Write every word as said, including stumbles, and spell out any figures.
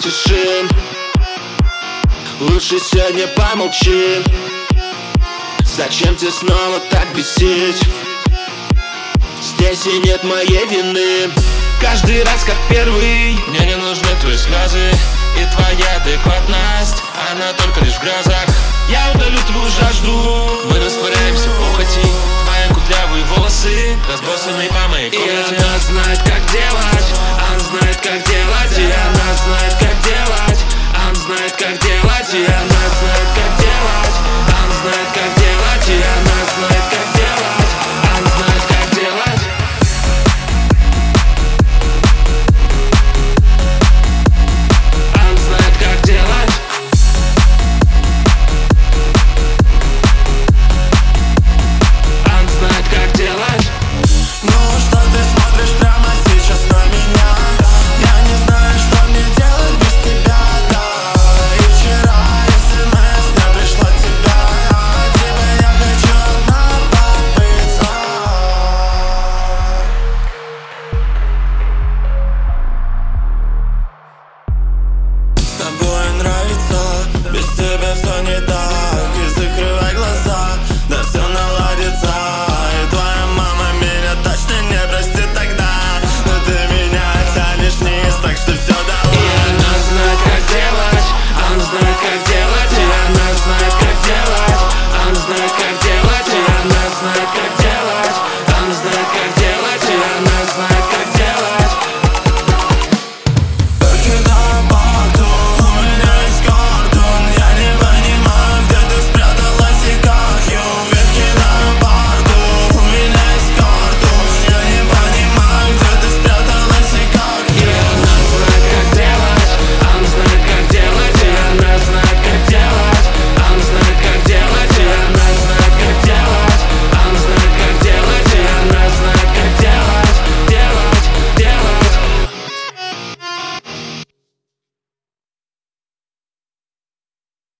тишин. Лучше сегодня помолчи. Зачем тебе снова так бесить? Здесь и нет моей вины. Каждый раз как первый. Мне не нужны твои слезы и твоя адекватность, она только лишь в грезах. Я удалю твою жажду